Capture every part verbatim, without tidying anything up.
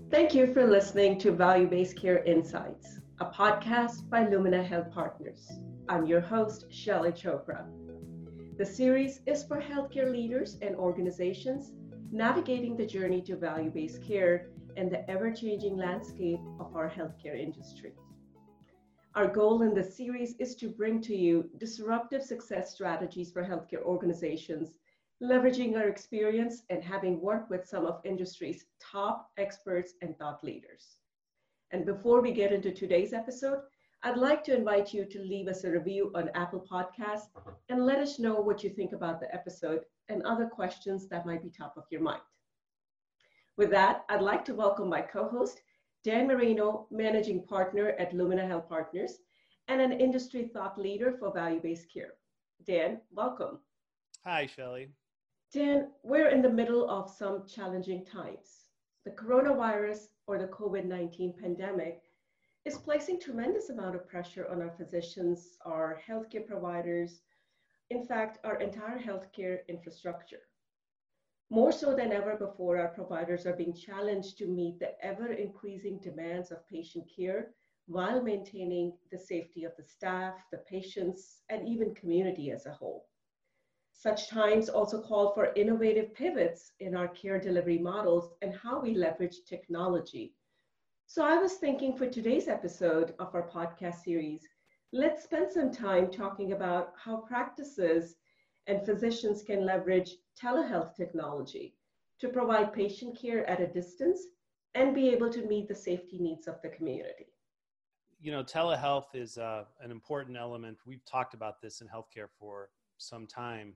Thank you for listening to Value-Based Care Insights, a podcast by Lumina Health Partners. I'm your host, Shelly Chopra. The series is for healthcare leaders and organizations navigating the journey to value-based care and the ever-changing landscape of our healthcare industry. Our goal in this series is to bring to you disruptive success strategies for healthcare organizations, leveraging our experience and having worked with some of industry's top experts and thought leaders. And before we get into today's episode, I'd like to invite you to leave us a review on Apple Podcasts and let us know what you think about the episode and other questions that might be top of your mind. With that, I'd like to welcome my co-host, Dan Marino, Managing Partner at Lumina Health Partners and an industry thought leader for value-based care. Dan, welcome. Hi, Shelly. Dan, we're in the middle of some challenging times. The coronavirus or the COVID nineteen pandemic is placing tremendous amount of pressure on our physicians, our healthcare providers, in fact, our entire healthcare infrastructure. More so than ever before, our providers are being challenged to meet the ever-increasing demands of patient care while maintaining the safety of the staff, the patients, and even community as a whole. Such times also call for innovative pivots in our care delivery models and how we leverage technology. So I was thinking for today's episode of our podcast series, let's spend some time talking about how practices and physicians can leverage telehealth technology to provide patient care at a distance and be able to meet the safety needs of the community. You know, telehealth is uh, an important element. We've talked about this in healthcare for some time.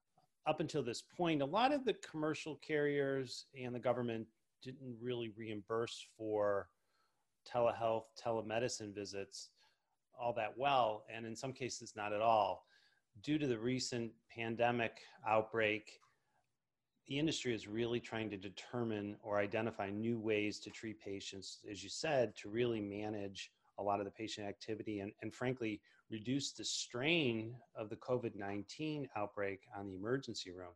Up until this point, a lot of the commercial carriers and the government didn't really reimburse for telehealth, telemedicine visits all that well, and in some cases not at all. Due to the recent pandemic outbreak, the industry is really trying to determine or identify new ways to treat patients, as you said, to really manage a lot of the patient activity and, and frankly, reduce the strain of the COVID nineteen outbreak on the emergency room.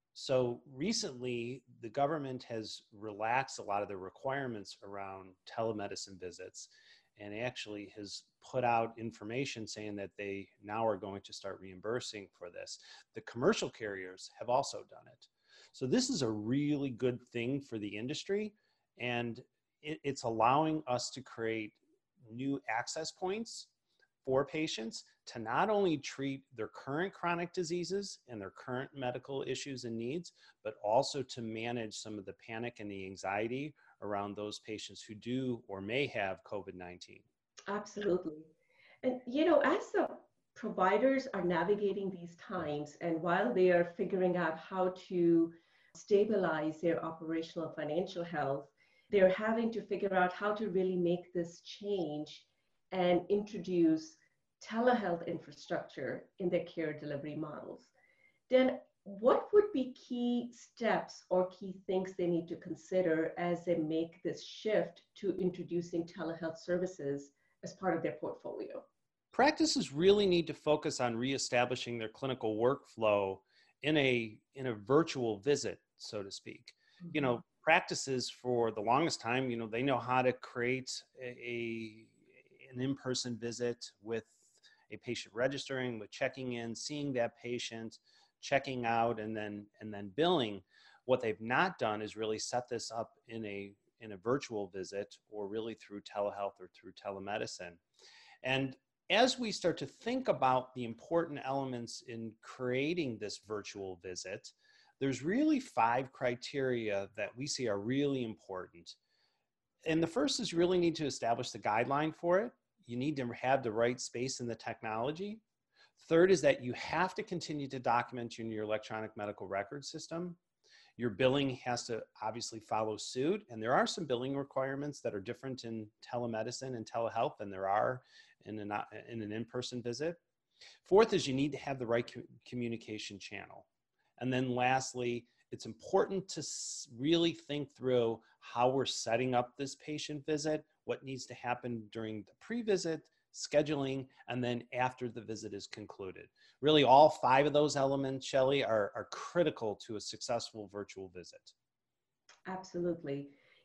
So recently, the government has relaxed a lot of the requirements around telemedicine visits and actually has put out information saying that they now are going to start reimbursing for this. The commercial carriers have also done it. So this is a really good thing for the industry, and it, it's allowing us to create new access points for patients to not only treat their current chronic diseases and their current medical issues and needs, but also to manage some of the panic and the anxiety around those patients who do or may have COVID nineteen. Absolutely. And, you know, as the providers are navigating these times and while they are figuring out how to stabilize their operational financial health, they're having to figure out how to really make this change and introduce telehealth infrastructure in their care delivery models. Then what would be key steps or key things they need to consider as they make this shift to introducing telehealth services as part of their portfolio? Practices really need to focus on reestablishing their clinical workflow in a, in a virtual visit, so to speak. Mm-hmm. You know, practices for the longest time, you know, they know how to create a, a an in-person visit with a patient registering, with checking in, seeing that patient, checking out, and then and then billing. What they've not done is really set this up in a in a virtual visit or really through telehealth or through telemedicine. And as we start to think about the important elements in creating this virtual visit, there's really five criteria that we see are really important. And the first is you really need to establish the guideline for it. You need to have the right space in the technology. Third is that you have to continue to document in your electronic medical record system. Your billing has to obviously follow suit. And there are some billing requirements that are different in telemedicine and telehealth than there are in an, in an in-person visit. Fourth is you need to have the right co- communication channel. And then lastly, it's important to really think through how we're setting up this patient visit, what needs to happen during the pre-visit, scheduling, and then after the visit is concluded. Really, all five of those elements, Shelly, are, are critical to a successful virtual visit. Absolutely.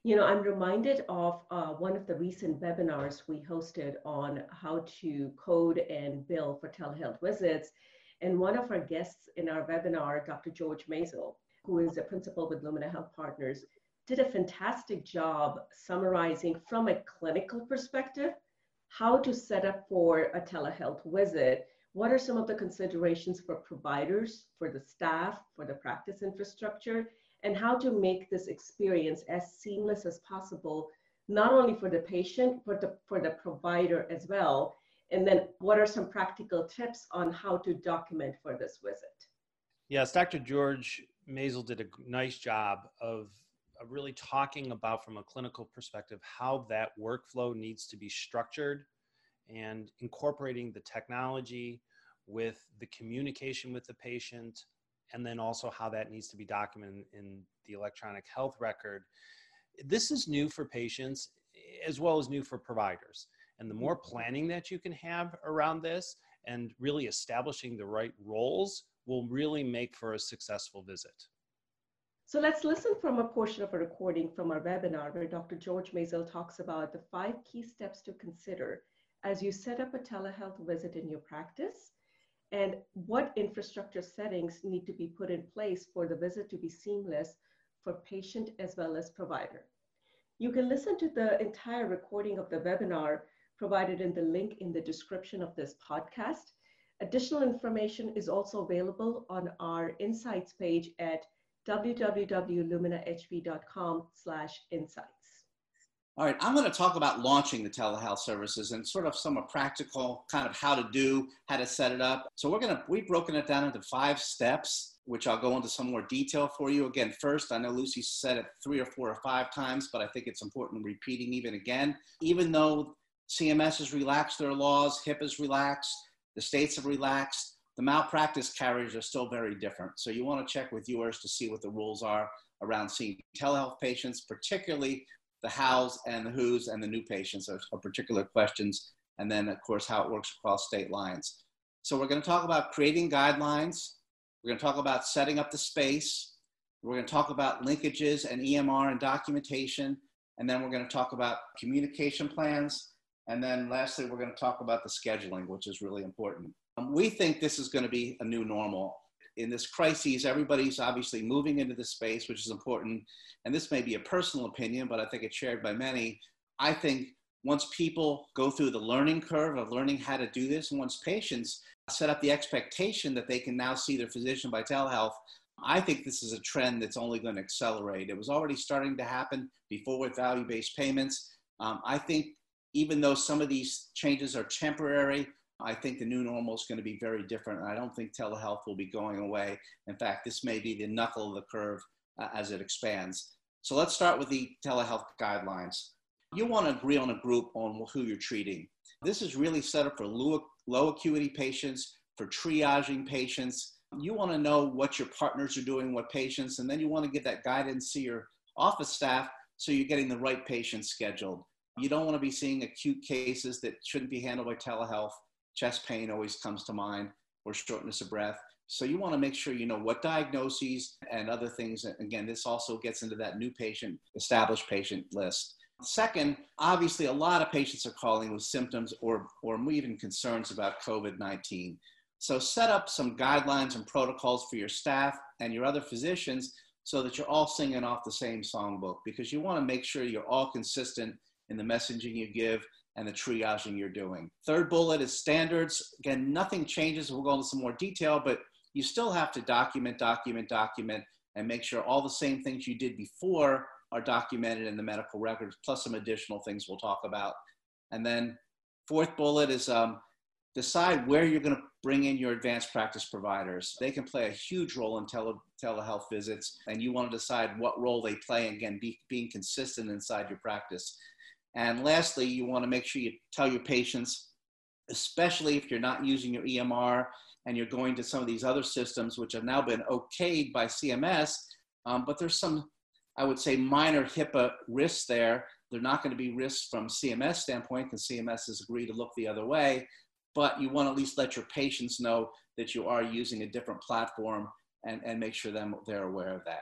You know, I'm reminded of uh, one of the recent webinars we hosted on how to code and bill for telehealth visits. And one of our guests in our webinar, Doctor George Mazel, who is a principal with Lumina Health Partners, did a fantastic job summarizing from a clinical perspective how to set up for a telehealth visit. What are some of the considerations for providers, for the staff, for the practice infrastructure, and how to make this experience as seamless as possible, not only for the patient, but the, for the provider as well. And then what are some practical tips on how to document for this visit? Yes, Doctor George Mazel did a nice job of, of really talking about, from a clinical perspective, how that workflow needs to be structured and incorporating the technology with the communication with the patient, and then also how that needs to be documented in the electronic health record. This is new for patients as well as new for providers. And the more planning that you can have around this and really establishing the right roles will really make for a successful visit. So let's listen from a portion of a recording from our webinar where Doctor George Mazel talks about the five key steps to consider as you set up a telehealth visit in your practice, and what infrastructure settings need to be put in place for the visit to be seamless for patient as well as provider. You can listen to the entire recording of the webinar provided in the link in the description of this podcast. Additional information is also available on our insights page at w w w dot lumina h p dot com slash insights. All right, I'm going to talk about launching the telehealth services and sort of some of practical kind of how to do, how to set it up. So we're going to, we've broken it down into five steps, which I'll go into some more detail for you. Again, first, I know Lucy said it three or four or five times, but I think it's important repeating even again. Even though C M S has relaxed their laws, HIPAA has relaxed, the states have relaxed, the malpractice carriers are still very different. So you want to check with yours to see what the rules are around seeing telehealth patients, particularly the hows and the who's and the new patients are, are particular questions. And then of course, how it works across state lines. So we're going to talk about creating guidelines. We're going to talk about setting up the space. We're going to talk about linkages and E M R and documentation. And then we're going to talk about communication plans. And then lastly, we're going to talk about the scheduling, which is really important. Um, we think this is going to be a new normal. In this crisis, everybody's obviously moving into this space, which is important. And this may be a personal opinion, but I think it's shared by many. I think once people go through the learning curve of learning how to do this, and once patients set up the expectation that they can now see their physician by telehealth, I think this is a trend that's only going to accelerate. It was already starting to happen before with value-based payments. Um, I think even though some of these changes are temporary, I think the new normal is going to be very different. And I don't think telehealth will be going away. In fact, this may be the knuckle of the curve uh, as it expands. So let's start with the telehealth guidelines. You want to agree on a group on who you're treating. This is really set up for low, low acuity patients, for triaging patients. You want to know what your partners are doing, what patients, and then you want to give that guidance to your office staff so you're getting the right patients scheduled. You don't want to be seeing acute cases that shouldn't be handled by telehealth. Chest pain always comes to mind, or shortness of breath. So you want to make sure you know what diagnoses and other things. Again, this also gets into that new patient, established patient list. Second, obviously a lot of patients are calling with symptoms or, or even concerns about COVID nineteen. So set up some guidelines and protocols for your staff and your other physicians so that you're all singing off the same songbook, because you want to make sure you're all consistent in the messaging you give and the triaging you're doing. Third bullet is standards. Again, nothing changes. We'll go into some more detail, but you still have to document, document, document, and make sure all the same things you did before are documented in the medical records, plus some additional things we'll talk about. And then fourth bullet is um, decide where you're gonna bring in your advanced practice providers. They can play a huge role in tele telehealth visits, and you wanna decide what role they play, and again, be, being consistent inside your practice. And lastly, you want to make sure you tell your patients, especially if you're not using your E M R and you're going to some of these other systems, which have now been okayed by C M S, um, but there's some, I would say, minor HIPAA risks there. They're not going to be risks from C M S standpoint, because C M S has agreed to look the other way, but you want to at least let your patients know that you are using a different platform, and, and make sure them, they're aware of that.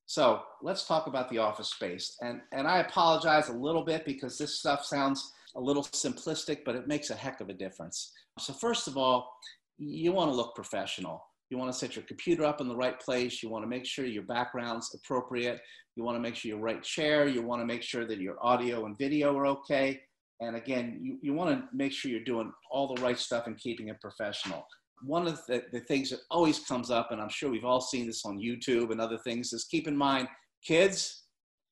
So let's talk about the office space. And, and I apologize a little bit because this stuff sounds a little simplistic, but it makes a heck of a difference. So first of all, you want to look professional. You want to set your computer up in the right place. You want to make sure your background's appropriate. You want to make sure your right chair. You want to make sure that your audio and video are okay. And again, you, you want to make sure you're doing all the right stuff and keeping it professional. One of the, the things that always comes up, and I'm sure we've all seen this on YouTube and other things, is keep in mind kids,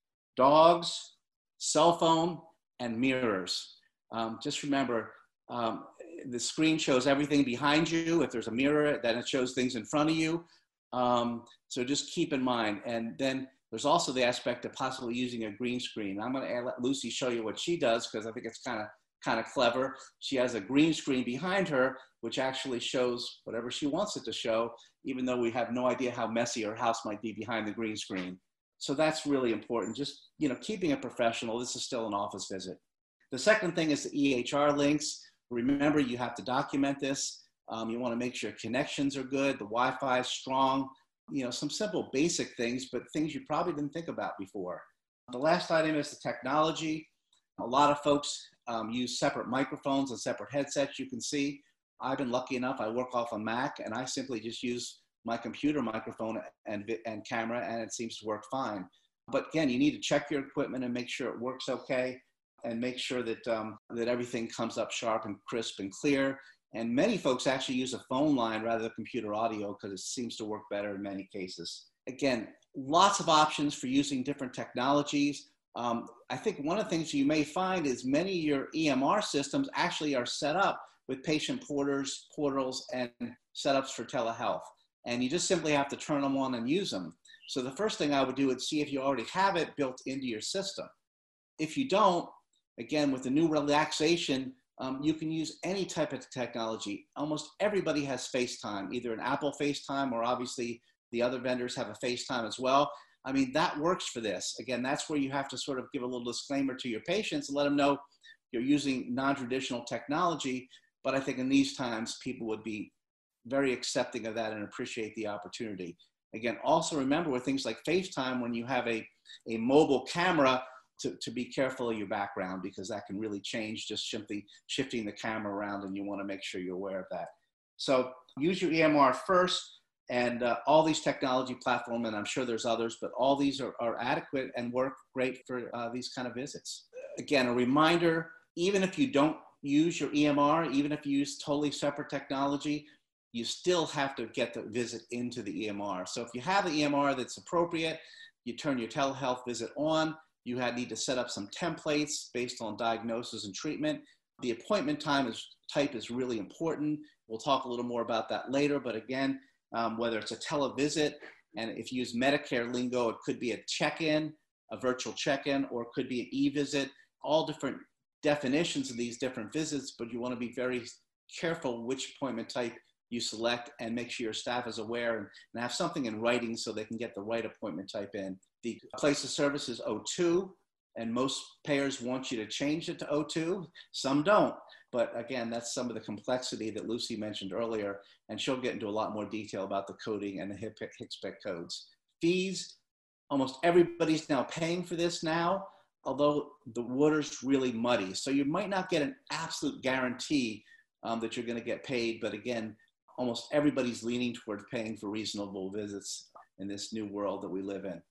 dogs, cell phone, and mirrors. Um, just remember, um, the screen shows everything behind you. If there's a mirror, then it shows things in front of you. Um, so just keep in mind. And then there's also the aspect of possibly using a green screen. I'm going to let Lucy show you what she does because I think it's kind of kind of clever. She has a green screen behind her, which actually shows whatever she wants it to show, even though we have no idea how messy her house might be behind the green screen. So that's really important. Just, you know, keeping it professional. This is still an office visit. The second thing is the E H R links. Remember, you have to document this. Um, you want to make sure connections are good, the Wi-Fi is strong, you know, some simple basic things, but things you probably didn't think about before. The last item is the technology. A lot of folks um, use separate microphones and separate headsets. You can see I've been lucky enough, I work off a Mac and I simply just use my computer microphone and, and camera and it seems to work fine. But again, you need to check your equipment and make sure it works okay and make sure that, um, that everything comes up sharp and crisp and clear. And many folks actually use a phone line rather than computer audio because it seems to work better in many cases. Again, lots of options for using different technologies. Um, I think one of the things you may find is many of your E M R systems actually are set up with patient portals, portals and setups for telehealth. And you just simply have to turn them on and use them. So the first thing I would do is see if you already have it built into your system. If you don't, again, with the new relaxation, um, you can use any type of technology. Almost everybody has FaceTime, either an Apple FaceTime or obviously the other vendors have a FaceTime as well. I mean, that works for this. Again, that's where you have to sort of give a little disclaimer to your patients and let them know you're using non-traditional technology. But I think in these times, people would be very accepting of that and appreciate the opportunity. Again, also remember with things like FaceTime, when you have a, a mobile camera, to, to be careful of your background because that can really change just simply shifting the camera around and you want to make sure you're aware of that. So use your E M R first and uh, all these technology platforms, and I'm sure there's others, but all these are, are adequate and work great for uh, these kind of visits. Again, a reminder, even if you don't use your E M R, even if you use totally separate technology, you still have to get the visit into the E M R. So if you have the E M R that's appropriate, you turn your telehealth visit on, you had, need to set up some templates based on diagnosis and treatment. The appointment time is, type is really important. We'll talk a little more about that later, but again, um, whether it's a televisit, and if you use Medicare lingo, it could be a check-in, a virtual check-in, or it could be an e-visit, all different definitions of these different visits, but you want to be very careful which appointment type you select and make sure your staff is aware and, and have something in writing so they can get the right appointment type in. The place of service is O two, and most payers want you to change it to O two. Some don't, but again, that's some of the complexity that Lucy mentioned earlier, and she'll get into a lot more detail about the coding and the HCPCS codes. Fees, almost everybody's now paying for this now, although the water's really muddy. So you might not get an absolute guarantee um, that you're gonna get paid, but again, almost everybody's leaning toward paying for reasonable visits in this new world that we live in.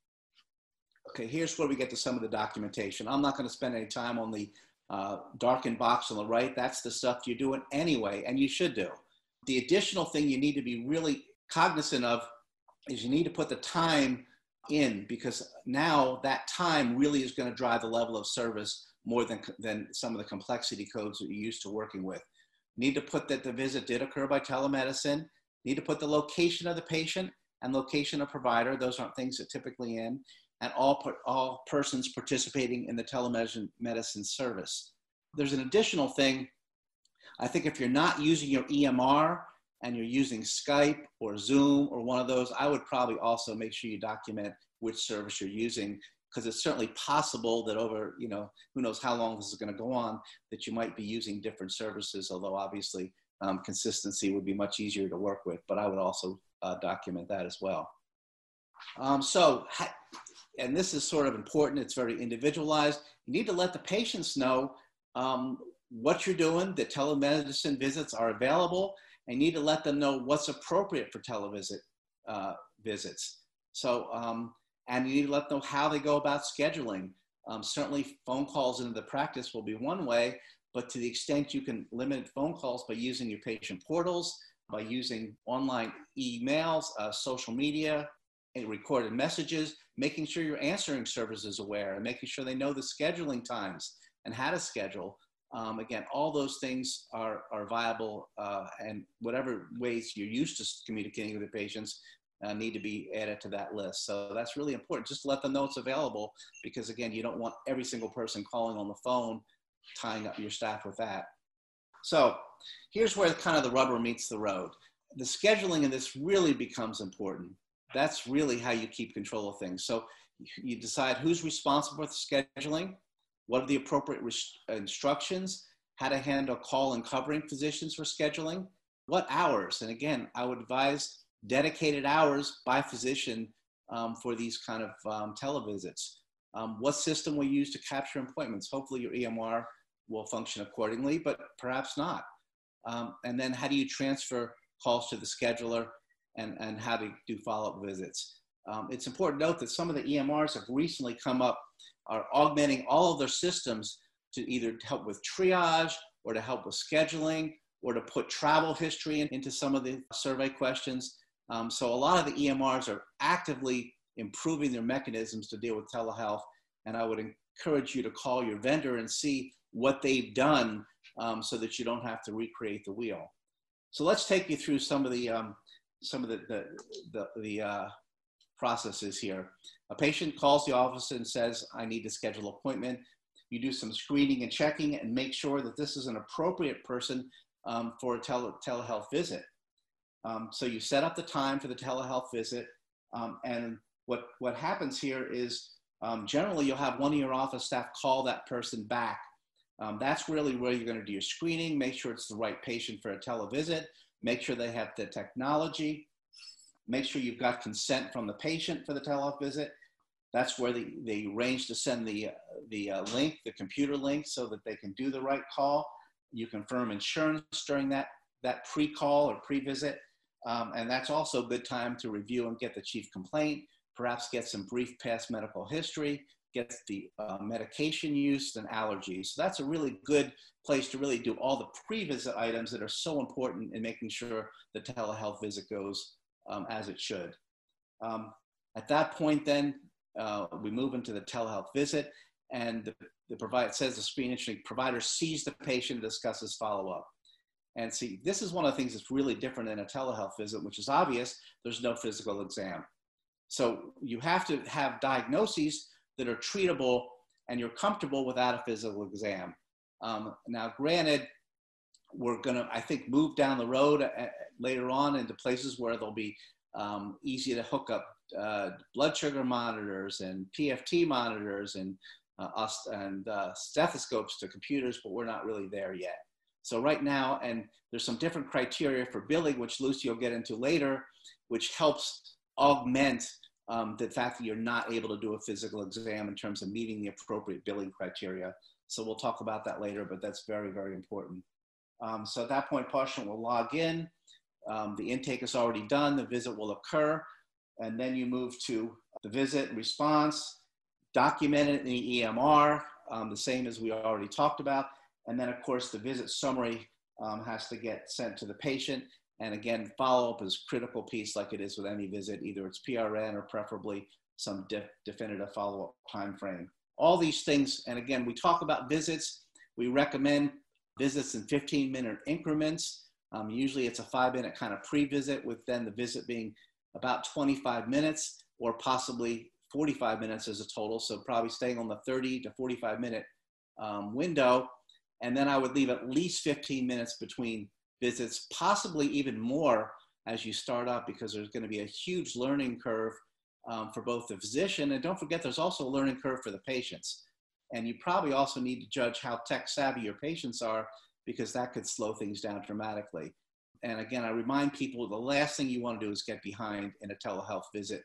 Okay, here's where we get to some of the documentation. I'm not going to spend any time on the uh, darkened box on the right. That's the stuff you're doing anyway, and you should do. The additional thing you need to be really cognizant of is you need to put the time in, because now that time really is going to drive the level of service more than, than some of the complexity codes that you're used to working with. Need to put that the visit did occur by telemedicine. Need to put the location of the patient and location of provider. Those aren't things that typically in. And all, all persons participating in the telemedicine medicine service. There's an additional thing. I think if you're not using your E M R and you're using Skype or Zoom or one of those, I would probably also make sure you document which service you're using, because it's certainly possible that over, you know, who knows how long this is going to go on, that you might be using different services, although obviously um, consistency would be much easier to work with, but I would also uh, document that as well. Um, so, and this is sort of important, it's very individualized. You need to let the patients know um, what you're doing, that telemedicine visits are available, and you need to let them know what's appropriate for televisit uh, visits. So, um, and you need to let them know how they go about scheduling. Um, certainly phone calls into the practice will be one way, but to the extent you can limit phone calls by using your patient portals, by using online emails, uh, social media, and recorded messages, making sure your answering service is aware and making sure they know the scheduling times and how to schedule. Um, again, all those things are, are viable uh, and whatever ways you're used to communicating with the patients uh, need to be added to that list. So that's really important, just to let them know it's available, because again, you don't want every single person calling on the phone, tying up your staff with that. So here's where kind of the rubber meets the road. The scheduling in this really becomes important. That's really how you keep control of things. So you decide who's responsible for the scheduling, what are the appropriate instructions, how to handle call and covering physicians for scheduling, what hours. And again, I would advise dedicated hours by physician um, for these kind of um, televisits. Um, what system we use to capture appointments. Hopefully your E M R will function accordingly, but perhaps not. Um, and then how do you transfer calls to the scheduler, and, and how to do follow-up visits. Um, it's important to note that some of the E M Rs have recently come up, are augmenting all of their systems to either help with triage or to help with scheduling or to put travel history in, into some of the survey questions. Um, so a lot of the E M Rs are actively improving their mechanisms to deal with telehealth, and I would encourage you to call your vendor and see what they've done um, so that you don't have to recreate the wheel. So let's take you through some of the um, some of the, the, the, the uh, processes here. A patient calls the office and says, I need to schedule an appointment. You do some screening and checking and make sure that this is an appropriate person um, for a tele telehealth visit. Um, so you set up the time for the telehealth visit, um, and what, what happens here is um, generally you'll have one of your office staff call that person back. Um, that's really where you're going to do your screening, make sure it's the right patient for a televisit, make sure they have the technology, make sure you've got consent from the patient for the telehealth visit. That's where they, they arrange to send the, uh, the uh, link, the computer link, so that they can do the right call. You confirm insurance during that, that pre-call or pre-visit. Um, and that's also a good time to review and get the chief complaint, perhaps get some brief past medical history, get the uh, medication use and allergies. So that's a really good place to really do all the pre-visit items that are so important in making sure the telehealth visit goes um, as it should. Um, at that point then, uh, we move into the telehealth visit, and the, the provider says the screen entry provider sees the patient and discusses follow-up. And see, this is one of the things that's really different in a telehealth visit, which is obvious. There's no physical exam. So you have to have diagnoses that are treatable and you're comfortable without a physical exam. Um, now, granted, we're gonna, I think, move down the road uh, later on into places where they'll be um, easy to hook up uh, blood sugar monitors and P F T monitors and, uh, us, and uh, stethoscopes to computers, but we're not really there yet. So right now, and there's some different criteria for billing, which Lucy will get into later, which helps augment um, the fact that you're not able to do a physical exam in terms of meeting the appropriate billing criteria. So we'll talk about that later, but that's very, very important. Um, so at that point, patient will log in. Um, the intake is already done. The visit will occur. And then you move to the visit response, document it in the E M R, um, the same as we already talked about. And then, of course, the visit summary um, has to get sent to the patient. And again, follow-up is a critical piece like it is with any visit. Either it's P R N or preferably some de definitive follow-up time frame. All these things, and again, we talk about visits. We recommend visits in fifteen minute increments. Um, usually it's a five minute kind of pre-visit, with then the visit being about twenty-five minutes or possibly forty-five minutes as a total. So probably staying on the thirty to forty-five minute um, window. And then I would leave at least fifteen minutes between visits, possibly even more as you start up, because there's going to be a huge learning curve um, for both the physician. And don't forget, there's also a learning curve for the patients. And you probably also need to judge how tech savvy your patients are, because that could slow things down dramatically. And again, I remind people the last thing you want to do is get behind in a telehealth visit.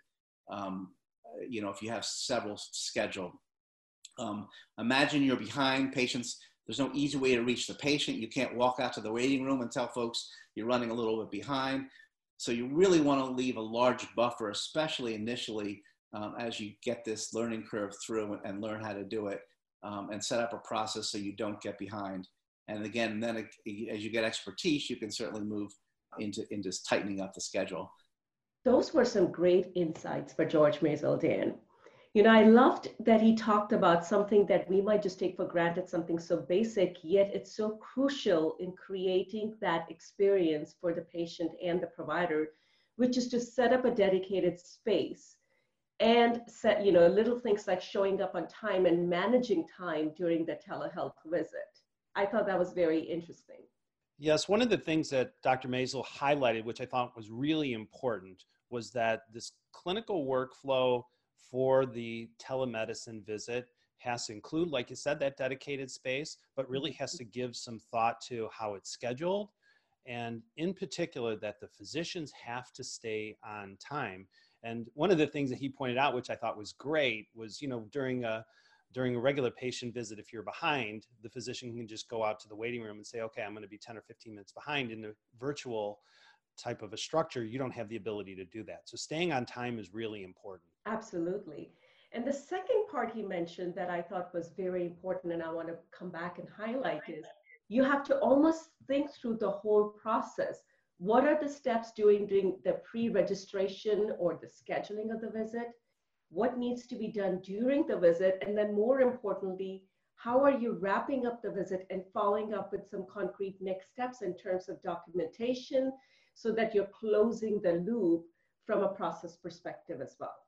um, you know, if you have several scheduled. Um, imagine you're behind patients. There's no easy way to reach the patient. You can't walk out to the waiting room and tell folks you're running a little bit behind. So you really want to leave a large buffer, especially initially, um, as you get this learning curve through and, and learn how to do it, um, and set up a process so you don't get behind. And again, then it, as you get expertise, you can certainly move into, into tightening up the schedule. Those were some great insights for George Maisel, Dan. You know, I loved that he talked about something that we might just take for granted, something so basic, yet it's so crucial in creating that experience for the patient and the provider, which is to set up a dedicated space and set, you know, little things like showing up on time and managing time during the telehealth visit. I thought that was very interesting. Yes, one of the things that Doctor Maisel highlighted, which I thought was really important, was that this clinical workflow for the telemedicine visit has to include, like you said, that dedicated space, but really has to give some thought to how it's scheduled. And in particular, that the physicians have to stay on time. And one of the things that he pointed out, which I thought was great, was, you know, during a during a regular patient visit, if you're behind, the physician can just go out to the waiting room and say, okay, I'm going to be ten or fifteen minutes behind. In a virtual type of a structure, you don't have the ability to do that. So staying on time is really important. Absolutely. And the second part he mentioned that I thought was very important, and I want to come back and highlight, is you have to almost think through the whole process. What are the steps during, during the pre-registration or the scheduling of the visit? What needs to be done during the visit? And then more importantly, how are you wrapping up the visit and following up with some concrete next steps in terms of documentation so that you're closing the loop from a process perspective as well?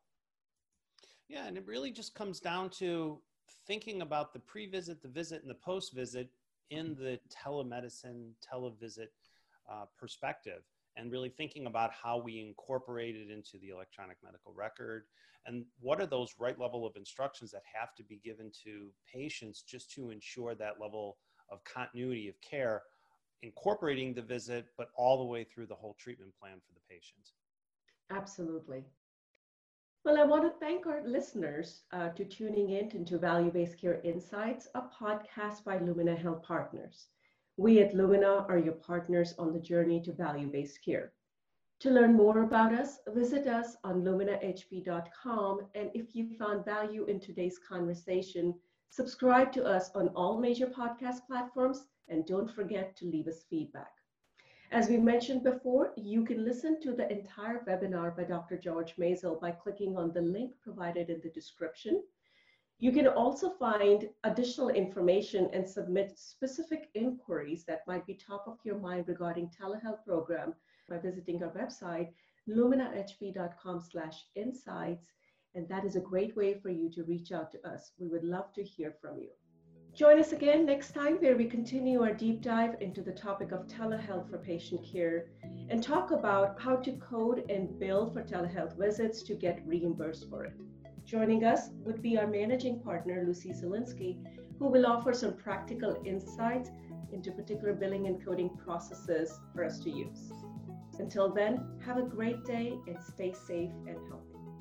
Yeah, and it really just comes down to thinking about the pre-visit, the visit, and the post-visit in the telemedicine, televisit uh, perspective, and really thinking about how we incorporate it into the electronic medical record, and what are those right level of instructions that have to be given to patients just to ensure that level of continuity of care, incorporating the visit, but all the way through the whole treatment plan for the patient. Absolutely. Well, I want to thank our listeners uh, to tuning in into Value-Based Care Insights, a podcast by Lumina Health Partners. We at Lumina are your partners on the journey to value-based care. To learn more about us, visit us on lumina h p dot com. And if you found value in today's conversation, subscribe to us on all major podcast platforms, and don't forget to leave us feedback. As we mentioned before, you can listen to the entire webinar by Doctor George Maisel by clicking on the link provided in the description. You can also find additional information and submit specific inquiries that might be top of your mind regarding telehealth program by visiting our website, lumina h p dot com slash insights. And that is a great way for you to reach out to us. We would love to hear from you. Join us again next time where we continue our deep dive into the topic of telehealth for patient care and talk about how to code and bill for telehealth visits to get reimbursed for it. Joining us would be our managing partner, Lucy Zielinski, who will offer some practical insights into particular billing and coding processes for us to use. Until then, have a great day and stay safe and healthy.